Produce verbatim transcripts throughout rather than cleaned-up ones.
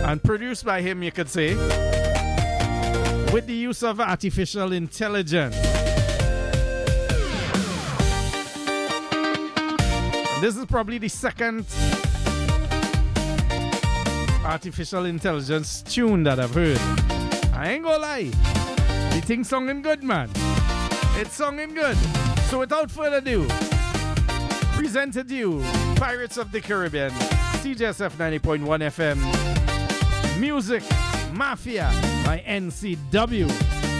and produced by him, you could say, with the use of artificial intelligence. This is probably the second artificial intelligence tune that I've heard. I ain't gonna lie, the thing songing good, man. It's songing good. So without further ado, presented you Pirates of the Caribbean, C J S F ninety point one F M, Music Mafia by N C W. Yeah,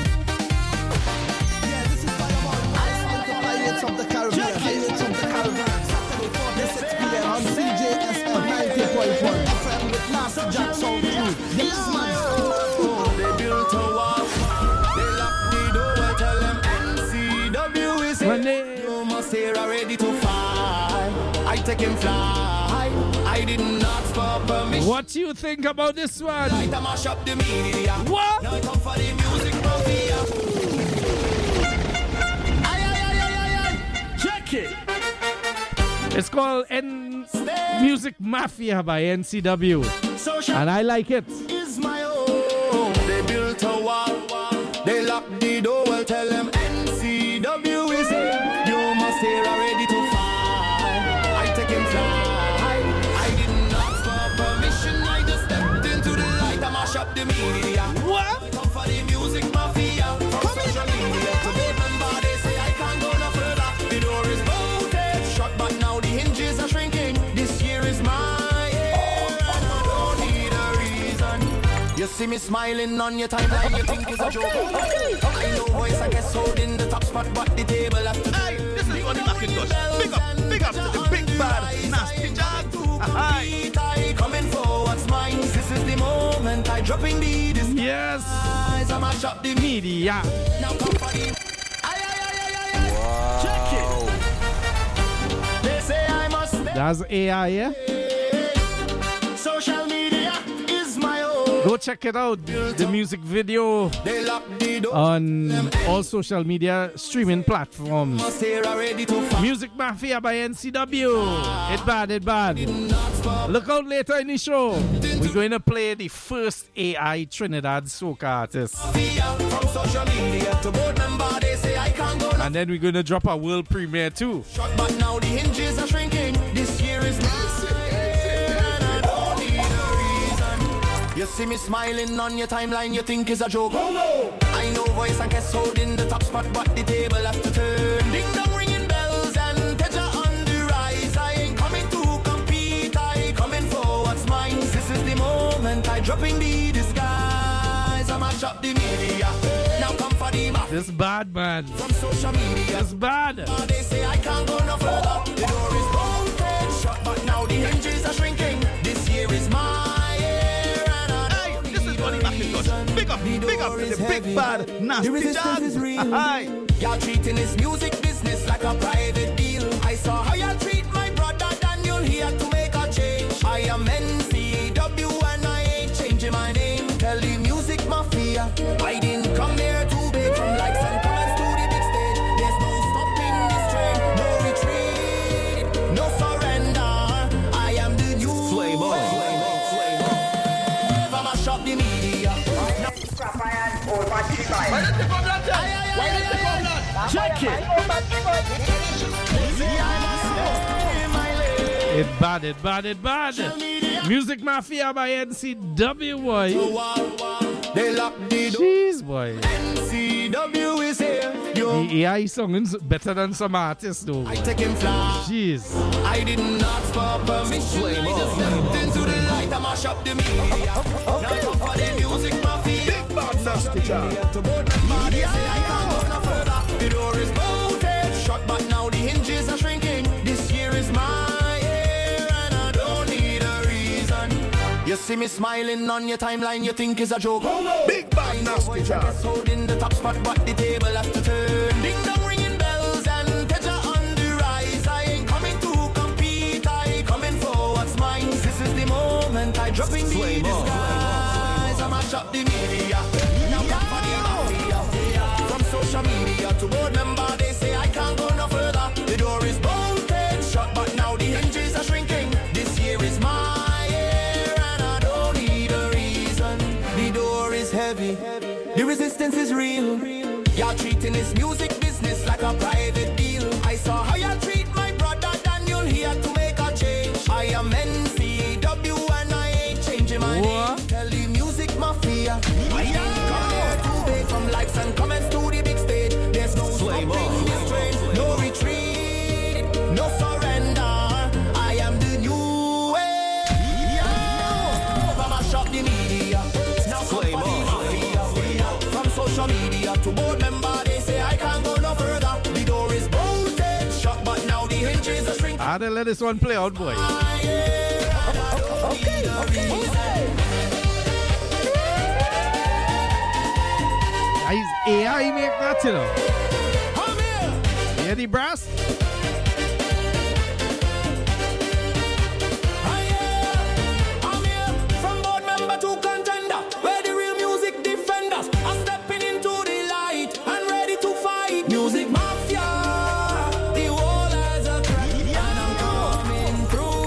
this is Pirates of the Caribbean, Pirates of the Caribbean, Saturday four to six p m on C J S F ninety point one F M with Nasty Jack Soul Crew. This is my soul. They built a wall, they locked the door, tell them N C W is here. You must here ready to fight. I take him fly. I did not for permission. What do you think about this one? Night I mash up the media. What? Now I come for the music mafia. Aye, aye, aye, aye, aye. Check it. It's called N- Music Mafia by N C W. And I like it. Is my own. They built a wall. They locked the door. Well, tell them N C W is here. You must here ready to fight. I take him fly. I didn't ask for permission. I just stepped into the light. I mash up the media. What? I come for the music mafia. From social media to the member, they say I can't go no further. The door is bolted shut, but now the hinges are shrinking. This year is my year, and I don't need a reason. You see me smiling on your timeline, you think it's a joke. I know voice, I guess holding the top spot, but the table has to. Hey, this is Ronnie McIntosh. Big up, big up to the big bad Nasty Jack. Aye. Coming for what's mine. This is the moment I drop in the disguise. Yes. I mash up the media. Now come for the. Aye, aye, aye, aye, aye. Check it. They say I must stay. That's A I, yeah? Social media is my own. Go check it out. The music video They lock the door. on all social media streaming platforms. Must here ready to fight. Music Mafia by N C W. It bad, it bad. Look out later in the show. We're going to play the first A I Trinidad soca artist. From social media to board member, they say I can't go. And then we're going to drop a world premiere too. Shot, but now the hinges are shrinking. This year is my year, and I don't need a reason. You see me smiling on your timeline, you think it's a joke. Oh, no. I know voice, I guess holding the top spot, but the table has to turn. Ding dong ringing bells and Teja on the rise. I ain't coming to compete, I coming for what's mine. This is the moment I drop in the disguise. I mash up the media. Now come for the mafia. This bad, man. From social media. This bad. They say I can't go no further. The door is bolted shut, but now the hinges are shrinking. This year is my year, and I don't Hey, this is Ronnie McIntosh. Big up, big up to the big bad The Nasty resistance is real. Jack. Aye. Y'all treating this music business like a private deal. I saw how y'all treat my brother Daniel here to make a change. I am N C W and I ain't changing my name. Tell the music mafia I didn't come here to beg from likes and comments to the big stage. There's no stopping this train, no retreat, no surrender. I am the new Flavor. I'ma mash up the media. Check it. It bad, it bad, it bad. Music Mafia by N C W, boy. They lock the door. Jeez, boy. N C W is here. Yo, The A I song is better than some artists, though. I take him fly. Jeez. I didn't ask for permission. I just stepped into the light. I mash up the media. Now come for the music mafia. Big bad Nasty Jack. To board member, they say I can't go no further. The door is bolted shut, but now the hinges are shrinking. This year is my year, and I don't need a reason. You see me smiling on your timeline, you think it's a joke. Oh, no. Big bad Nasty Jack. Just holding the top spot, but the table has to turn. Ding dong ringing bells and Teja on the rise. I ain't coming to compete, I coming for what's mine. This is the moment I drop in the disguise. I mash up the media. Now come for the mafia. From social media to board member, they say I can't go no further. The door is bolted shut, but now the hinges are shrinking. This year is my year, and I don't need a reason. The resistance is real. Y'all treating this music business like a private deal. I saw how y'all treat my brother Daniel here to make a change. I am N C W and I ain't changing my What? name. Tell the music mafia. I ain't come here to beg from likes and comments to the big stage. There's no stopping this train, no retreat, no surrender. I am the new way. Mama shop the media. Now come for the mafia. From social media to board member, they say I can't go no further. The door is bolted shut, but now the hinges are shrinking. I'd let this one play out, boy. Okay, okay, okay. He's A I make that, you know. Come here. Hear the brass? I'm here from board member to contender, where the real music defenders are stepping into the light and ready to fight. Music mafia, the wall has a crack, and I'm coming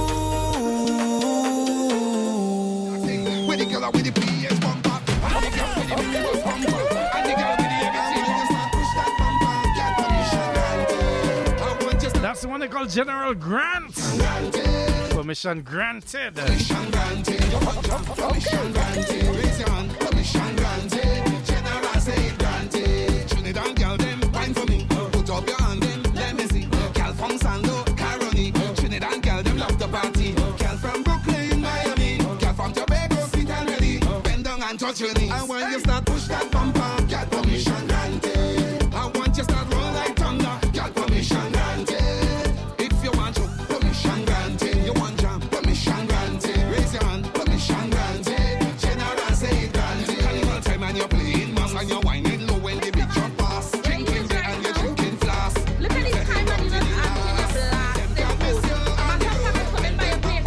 through. With the girl with the P S bumper, and the girl with the P S bumper, and the girl with the everything. You start push that bumper, get permission granted. I want you to That's the one they call General Grant. granted. Permission granted. Permission granted. You want your permission granted. Raise your hand. Permission granted. General say it granted. Trinidad girl them wine for me. Put up your hand then let me see. Girl from Sando, Caroni. Trinidad girl them love the party. Girl from Brooklyn, Miami. Girl from Tobago, sit and ready. Bend down and touch your knees. And when you start push that bumper, get permission granted. I want you start roll like thunder, get permission granted. If you want to, permission granted. You want jam, permission granted. Raise your hand, permission granted. General say it granted. Carnival time and you're playing mass and you're whining low when the big truck pass. Drinking beer and you're drinking flask. Look at this kind of even acting a blast. I'm a customer coming by a plate.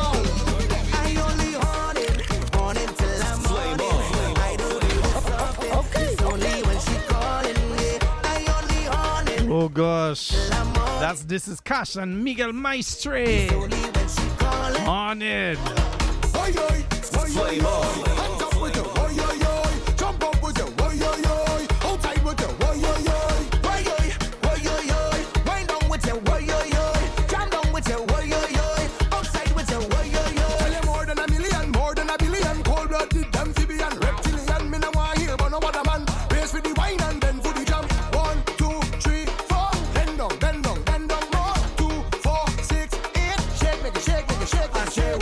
I only want it, want it till I'm on it. I don't do something. Okay, It's only when she calling me. I only want it. Oh gosh. That's This Is Cash and Miguel Maestre Only when she calling. on it. Oi, oi, oi, oi, oi. Hands up with it, oi, oi, oi. Jump up with it, oi, oi, oi. Hold tight with it, oi, oi, oi. Oi, oi, oi, oi, oi. Wind down with your oi, oi, oi. Jam down with your oi, oi, oi. Outside with your oi, oi, oi. Tell you more than a million, more than a billion. Cold-blooded amphibian, reptilian. Me no want hear but no other man. Race for the wine and then for the jam. One, two, three, four. Bend down, bend down, bend down more. Two, four, six, eight. Shake, make it shake, make it shake. I say,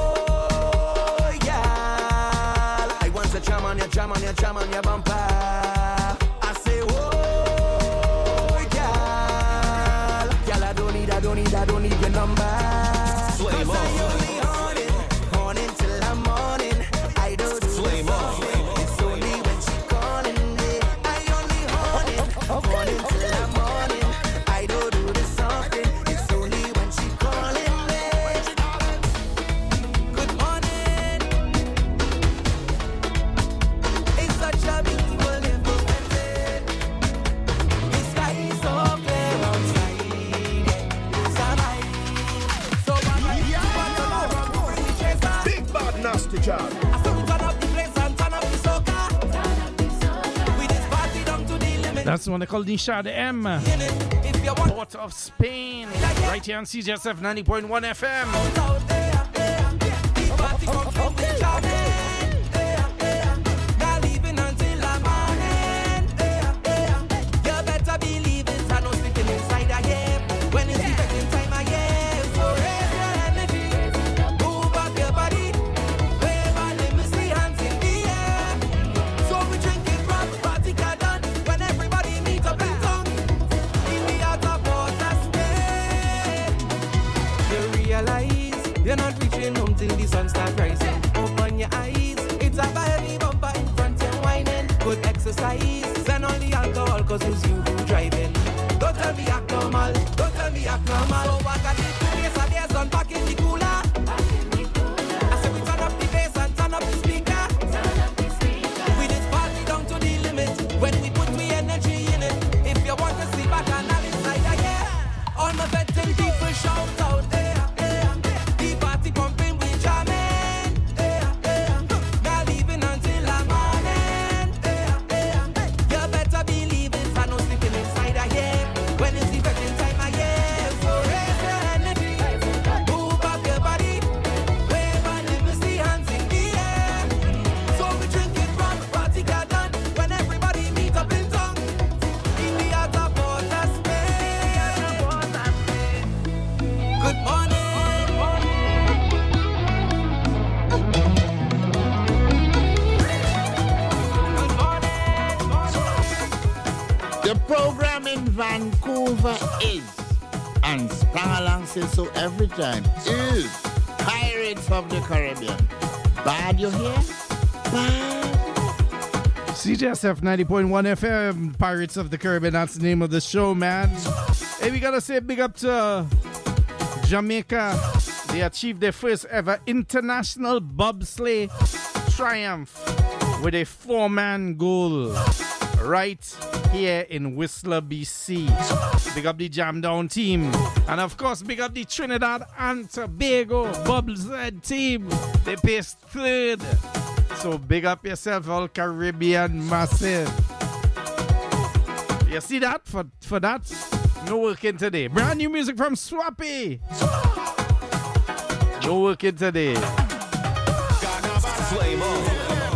oh, yeah. I want to jam on your, jam on your, jam on your bumper. I say, oh, yeah. Girl, I don't need, I don't need, I don't need your number. 'Cause I only on it, on it till I'm on it. I don't do something. It's only when she calling me. I only on it, on it till I'm on it. I don't do this something. It's only when she calling me. Good morning. It's such a beautiful day for Wednesday. The sky is so clear outside. Sunlight. So Big bad nasty job. I saw we turn up the place and turn up the soca. We just party down to the limit. That's the one they call Nisha the M. In it, if you want Port of Spain. Right here on C J S F ninety point one F M. out there, there, the party come from the jamming. There, there, not leaving until the morning. There, there, you better believe it. I know sleeping inside a game. When it's the second time I game. So raise your energy, move up your body, wave a let me see hands in the air. So we drinking from party got done when everybody meet up in town. In the heart of Port of Spain. You realize you're not reaching home till the sun starts rising. Open your eyes, it's a heavy bumper in front and whining. Good exercise, and all the alcohol cause it's you who driving. Don't tell me act normal, don't tell me act normal. So I got this place and there's one back in the cooler. I said we turn up the bass and turn up the speaker. We just party down to the limit when we put we energy in it. If you want to see back and all inside, yeah. All my veteran people shout out there. The party pumping, we jamming. Not leaving until the morning. The program in Vancouver is, and Sprang Along says so every time, is Pirates of the Caribbean. Bad, you hear? Bad. C J S F ninety point one F M, Pirates of the Caribbean, that's the name of the show, man. Hey, we gotta say big up to Jamaica. They achieved their first ever international bobsleigh triumph with a four-man goal right here in Whistler, B C. Big up the Jam Down team. And of course, big up the Trinidad and Tobago bobsled team. They placed third. So big up yourself, all Caribbean massive. You see that? For, for that, no working today. Brand new music from Swappy. No working today. Flame on.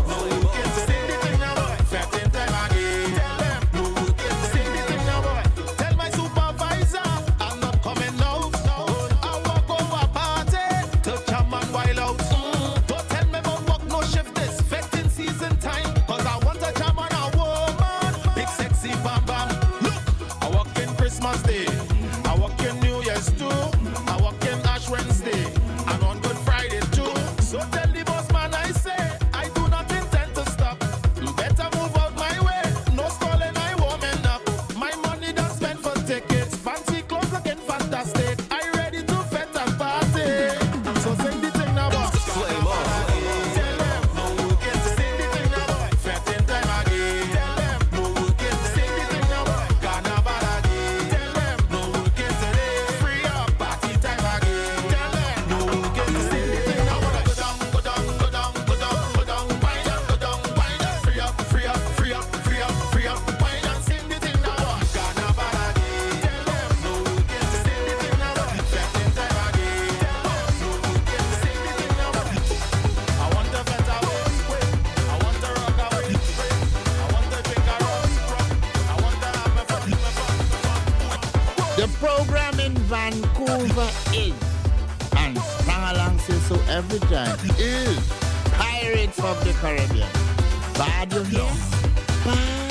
Vancouver is, and Sprang Along says so every time, is Pirates of the Caribbean. Bad, you hear? Bad.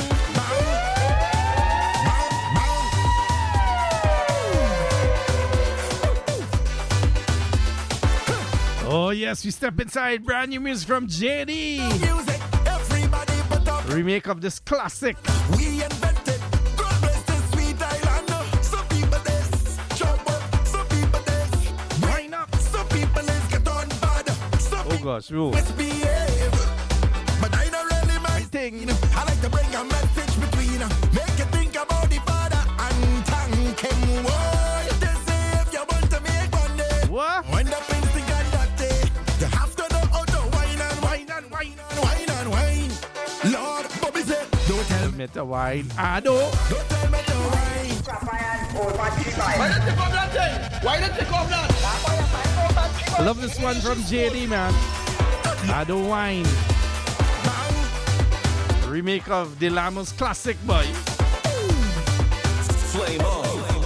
Oh yes, we step inside brand new music from J D. Remake of this classic. We invented God bless the sweet island. Some people this jump up, some people this wind up, some people is get on bad. Some Oh gosh, whoa. misbehave, but I don't really mind. Thing. I like to bring a message between, make you think about the father and thank him. Whoa, they say if you want to make money, What? when the prince think and that day, you have to know how to wine and wine and wine and wine and wine. Lord, Bobby said, don't tell me, Met a wine. I do. don't tell me to wine. Why don't you come that thing? Why don't you come that? I love this one from J D, man. I do wine. Remake of Delamos classic, boy. Flame on.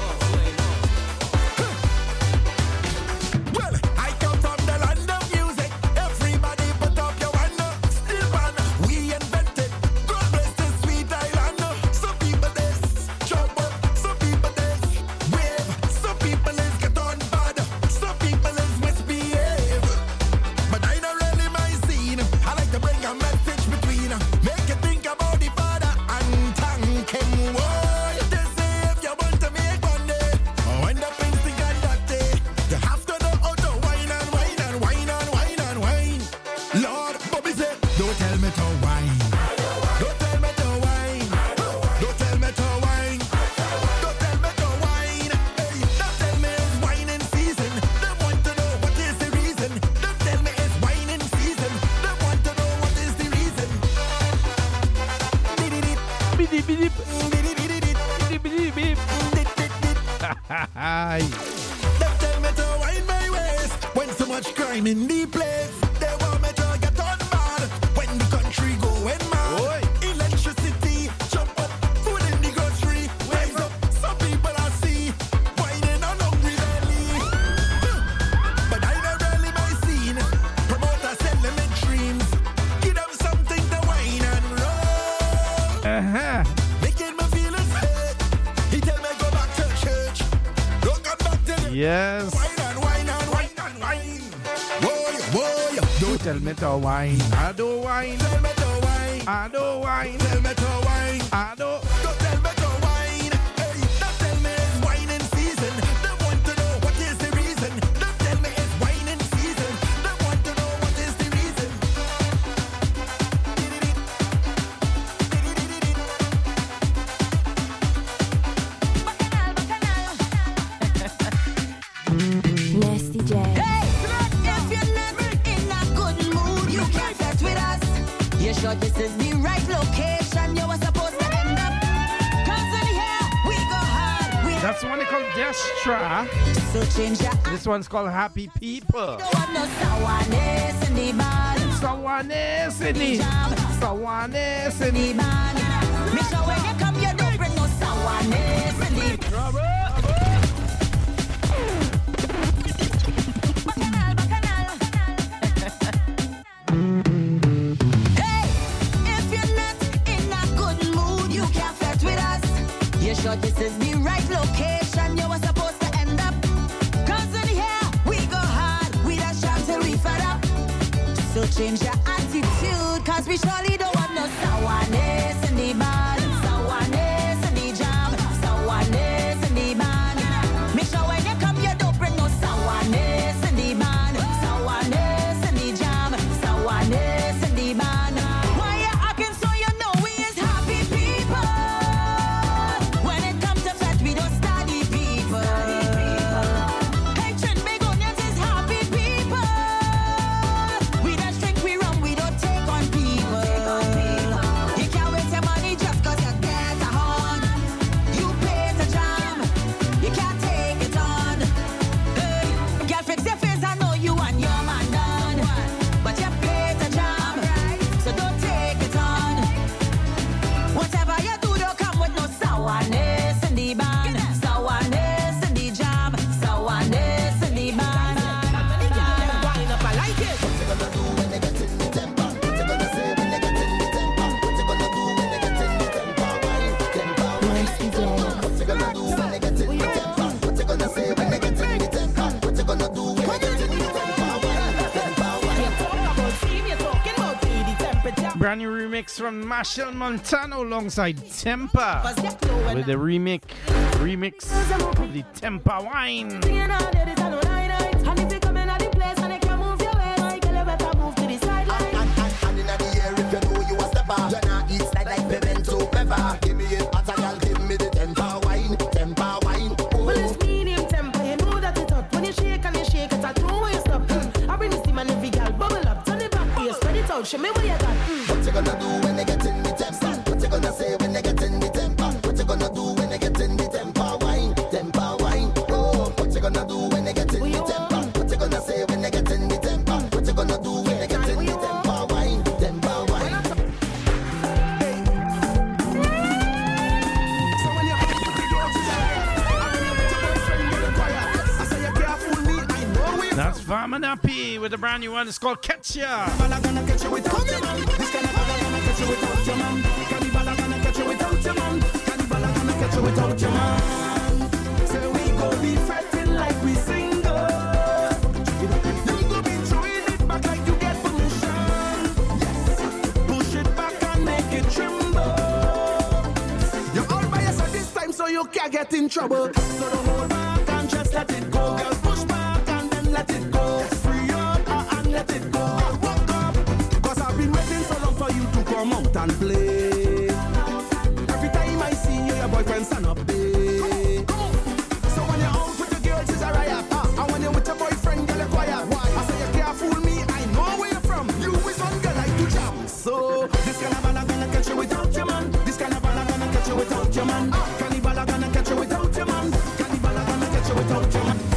Well, I come from the land of music. Everybody put up your hand. Still man, we invented. God bless the sweet island. Some people this jump up, some people this wave, some people is get on bad, some people is misbehave. But I don't really mind scene. I like to bring a message between, make you think about the father and thank him. Whoa, they say if you want to make money, when the prince think and that day, you have to know how to wine and wine and wine and wine and wine. Lord, Bobby said, don't tell me to wine. Don't tell me to wine. Don't tell me to wine. Don't tell me to wine. Hey, don't tell me it's wine in season. They want to know what is the reason. Don't tell me it's wine in season. They want to know what is the reason. Did-did-did, Biddy biddy did-did-did-did, biddy biddy biddy. did-did-did. Hi. Don't tell me to wind my waist when so much crime in the place. They want me to get on bad when the country going mad. Oi. Electricity jump up, food in the grocery rise up. Some people I see whining on hungry belly. But I don't really my scene. Promoters selling me dreams. Give them something to wine and roll. Uh-huh. Making me feel as Yes. Wine and wine and wine and wine. Boy, boy. Don't tell me to wine. I don't wine. Tell me to wine. I don't wine. Tell me to wine. I don't. Don't tell me to wine. Hey, don't tell me it's wine season. They want to know what is the reason. Don't tell me it's wine season. They want to know what is the reason. Nasty J. Hey, if you're not in a good mood, you can't flirt with us. You sure this is the right location you were supposed to end up? 'Cause in here, we go hard. We That's the one they call Destra. so change your This one's called Happy People. don't want no sourness in the band. Sawanes in it. Sawanes in The it. band. Make sure when you come, you don't bring no sourness in the Bacchanal, bacchanal. Hey, if you're not in a good mood, you can't flirt with us. You sure this is the right location you were supposed to end up? 'Cause in here, we go hard. We dash out till we fed up. So change your attitude, 'cause we surely don't want no sourness in the band. Sourness in the jam. Sourness in the band. Make sure when you come, you don't bring no sourness in the band. Sourness in the jam. Sourness in the band. Why you acting so you know we is happy people? When it comes to flirt, we don't study people. Hey, Trin, big onions is happy people. We don't drink, we rum, we don't take on people. You can't waste your money just 'cause you get a horn. You pay to jam, you can't take it on. Hey, girl, fix your face, I know you and your man done. But you pay to jam, so don't take it on. Whatever you do, don't come with no sourness in the band. Sourness in the jam, sourness in the band. Nasty J. Brand new remix from Marshall Montano alongside Tempa. With the remix, remix of the Tempa wine. And, and, and in the air, if you know you a stepper, you not eat like like pimento pepper. Give me it, hot girl, give me the temper wine, temper wine. Oh. Well, it's medium temper, you know that it's hot. When you shake and you shake it, I don't want you stop. Mm. I bring the steam and every girl bubble up. Turn it back, here, spread it out, show me what you got. Mm. What you gonna do when they get in the temper? What you gonna say when they get in the temper? What you gonna do when they get in the temper wine, temper wine? Oh, what you gonna do when they get in the temper? What you gonna say when they get in the temper? What you gonna do when they get in the temper wine, temper wine? So when you put the door to the right, and then you put your boyfriend in the choir, I say you can't fool me, I know we. That's Farmer Nappy with a brand new one. It's called Catch Ya. Cannibal gonna catch you without your man. This cannibal gonna catch you without your man. Cannibal gonna catch you without your man. Cannibal gonna catch you without your man. So we go be fretting like we single. You go be throwing it back like you get permission. Yes, push it back and make it tremble. You're all by yourself this time, so you can't get in trouble. So don't hold back and just let it go. Girl, push back and then let it go. Free up uh, and let it go. Walk up, 'cause I've been waiting so long for you to come out and play. Every time I see you, your boyfriend stand up there. So when you're out with the girls, it's a riot. Uh, and when you're with your boyfriend, girl, you're quiet. Why? I say you can't fool me, I know where you're from. You is one girl like to jam. So this cannibal gonna catch you without your man. This cannibal gonna catch you without your man. Uh, cannibal gonna catch you without your man. Cannibal gonna catch you without your man.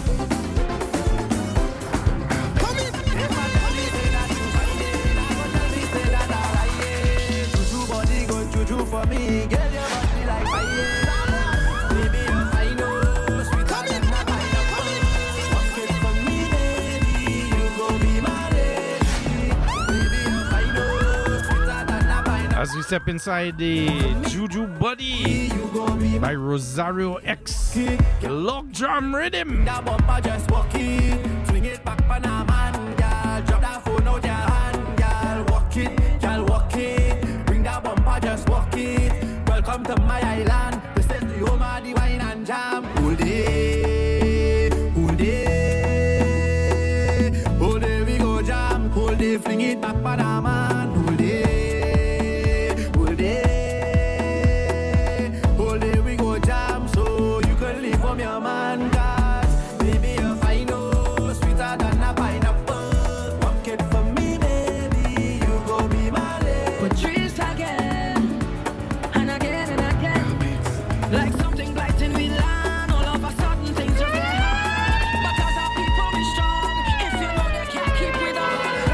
Come in. If I tell me say that you find it, I go tell me say that I like it. Juju body go juju for me, girl your body like fire. Baby if I know, sweeter than a pineapple. Walk it for me, baby, you go be my lady. Baby if I know, sweeter than a pineapple. As we step inside the Juju Buddy by Rosario X, Log Drum Rhythm. That bumper just walk it, fling it back on a man, girl. Drop that phone out your hand, girl. Walk it, girl, walk it. Bring that bumper, just walk it. Welcome to my island. This is the home of the wine and jam. All day, all day, all day we go jam. All day fling it back on a man. All day, all day, all day we go jam. So you can live from your man, cause baby you're fine, oh, sweeter than a pineapple. Walk it for me, baby, you go be my lady. Patrice again, and again and again. Like something bright in Milan, all of a sudden things just get hard. Because our people be strong, if you know they can't keep with us.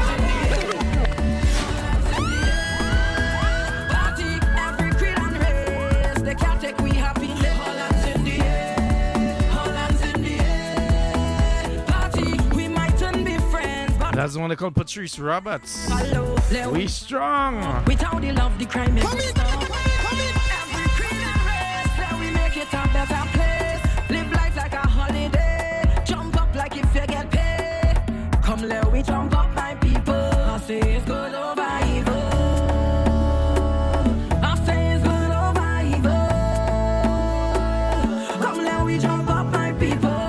Party, every creed and race, they can't take we happiness. Holland's in the air, Holland's in the air. Party, we mightn't be friends, but That's the one they call Patrice Roberts. hello, let We strong. without the love, the crime is stop. Every creed and race, then we make it a better place. Live life like a holiday. Jump up like if you get paid. Come let we jump up, my people. I say it's good over evil. I say it's good over evil. Come let we jump up, my people.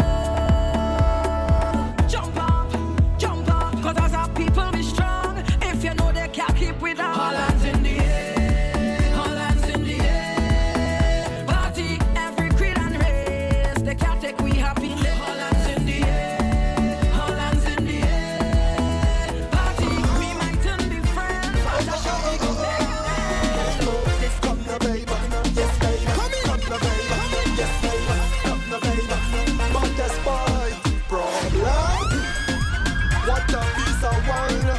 Jump up, jump up, cause as our people be strong. If you know they can't keep with us. Holland's in the air, Holland's in the air. Party, every creed and race, they can't take we happiness. Holland's in the air, Holland's in the air. Party, we mightn't be friends, but that's how we go back. Come now, baby. Yes, baby. Come now, baby. Yes, baby. Come now, baby. But that's boy problem. What a piece of wine.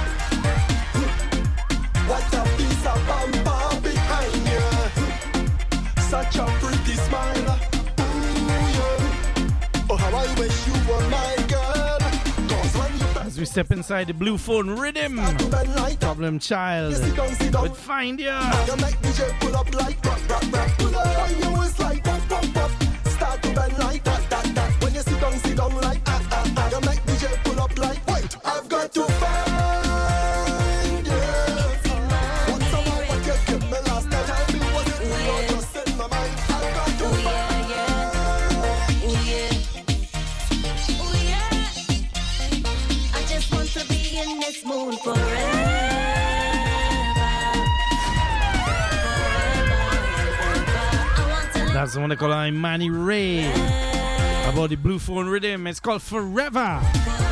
What a piece of bumper behind you. Such a pretty smile. Ooh, yeah. Oh, how I wish you were my girl. 'Cause when you As we step inside the Blue Phone Rhythm, bend like that, Problem Child you sit down, sit down. would find ya. You make D J pull up like rock, rock, rock. Pull up on your waist like pop, pop, pop. Start to bend like that, that, that. When you sit down, sit down like ah, ah, ah. You make D J pull up like wait. I've got to find you. What's the one what you give me last night? Tell me what it is or just in my mind. I've got to find you. I just want to be in this mood forever. That's the one they call Imani Ray. About the Blue Phone Rhythm, it's called Forever.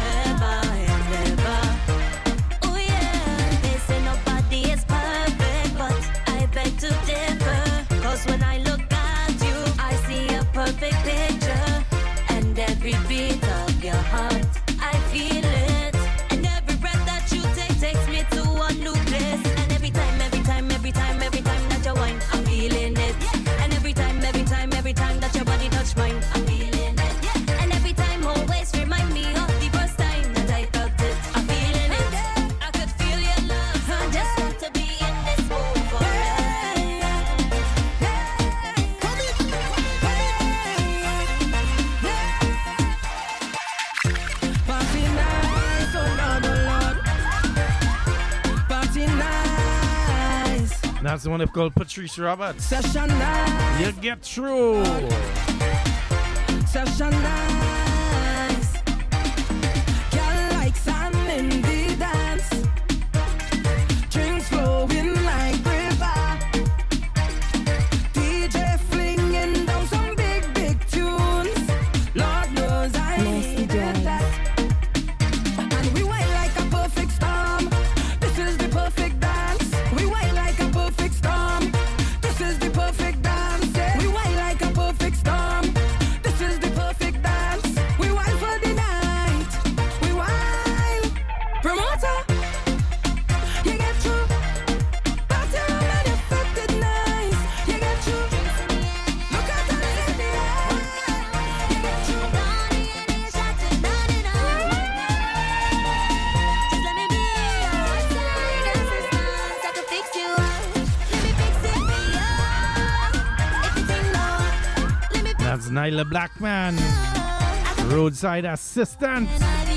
Oh yeah, they say nobody is perfect, but I beg to differ. 'Cause when I look at you, I see a perfect picture. And every beat of your heart, I feel it. And every breath that you take takes me to a new place. And every time, every time, every time, every time that you whine, I'm feeling it. And every time, every time, every time that your body touch mine, I'm feeling it. And every time, always remind me of the first time that I felt it. I'm feeling it. I could feel your love. So I just want to be in this mood forever. Party nice, oh Lord, oh Lord. Party nice, That's the one they call Patrice Roberts. session nice, You get through. session nice. Girl like sand in the dance, drinks flowing like river. D J flinging down some big, big tunes. Lord knows I need that. And we wait like a perfect storm. This is the perfect dance. We wait like a perfect storm. This is the perfect dance. Yeah. We wait like a perfect storm. This is the perfect dance. Nyla Blackman, Roadside Assistant.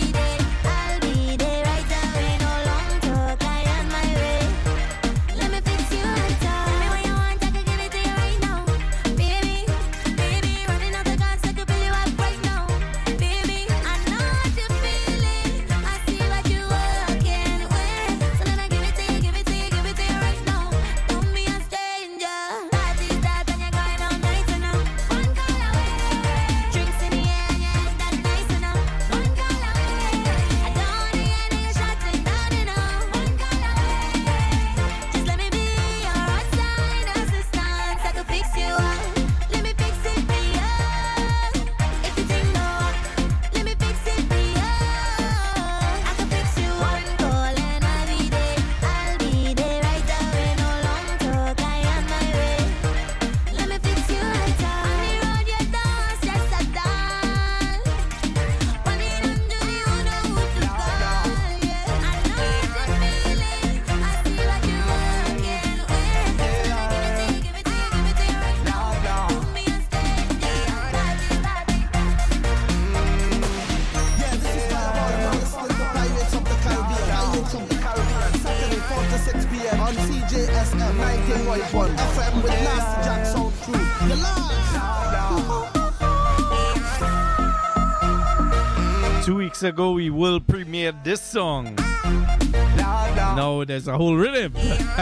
Ago we will premiere this song. Now there's a whole rhythm.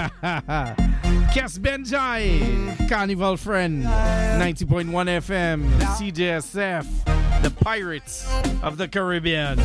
Cass Benjai, Carnival Friend, ninety point one F M, C J S F, the Pirates of the Caribbean.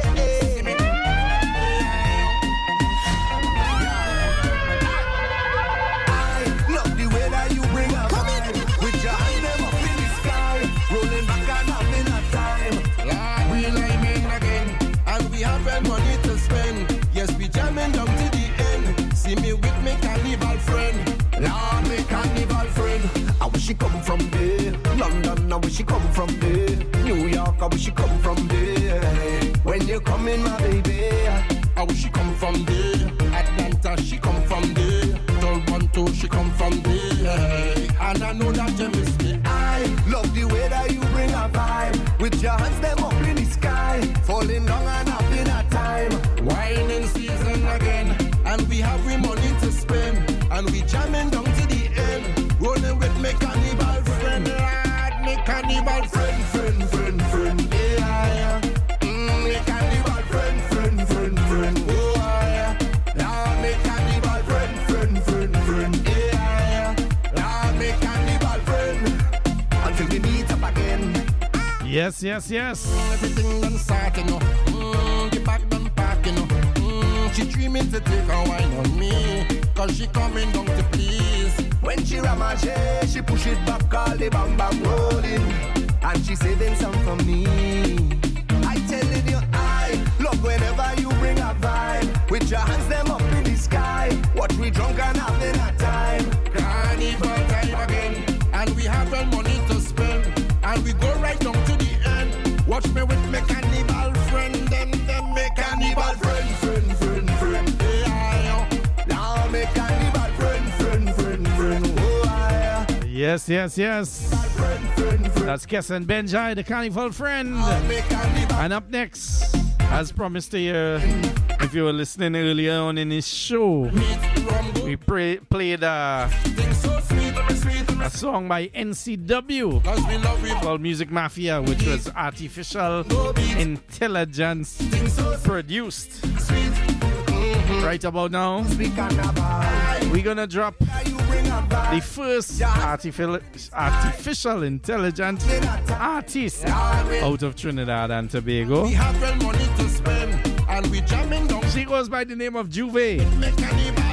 Money to spend, yes, we jamming down to the end. See me with me carnival friend, Lord, me carnival friend. I wish she come from there, London, I wish she come from there, New York, I wish she come from there. When you come in, my baby, I wish she come from there, Atlanta, she come from there, Toronto, she come from there. And I know that you miss me. I love the way that you bring a vibe, with your hands them up in the sky, falling down and having a time. Wine season again, and we have we money to spend, and we jamming down to the end, rolling with me carnival friend, Lord, me carnival friend, friend, friend, friend, yeah, mm, me carnival friend, friend, friend, friend, oh yeah, Lord, me carnival friend, friend, friend, friend, yeah, Lord, me carnival friend, until we meet up again. Yes, yes, yes. Everything done start, you know. Mm, the back done park, you know. Mm, she dreaming to take a wine on me, cause she coming down to please. When she ramage, she push it back, all the bam bam rolling, and she saving some for me. I telling you, I love whenever you bring a vibe, with your hands them up in the sky, what we drunk and having a time. Carnival time again, and we have the money to spend, and we go right down to the end. Watch me with me carnival friend, them, them, me carnival friend, friend, friend, friend, yeah, now me carnival friend, friend, friend, friend, oh, yeah. Yes, yes, yes. Friend, friend, friend. That's Cass and Benjai, the Carnival Friend. And up next, as promised to you, if you were listening earlier on in this show, we play, played uh, a song by N C W called Music Mafia, which was artificial intelligence produced. Right about now, we're gonna drop the first artificial artificial intelligence artist out of Trinidad and Tobago. She goes by the name of Juve.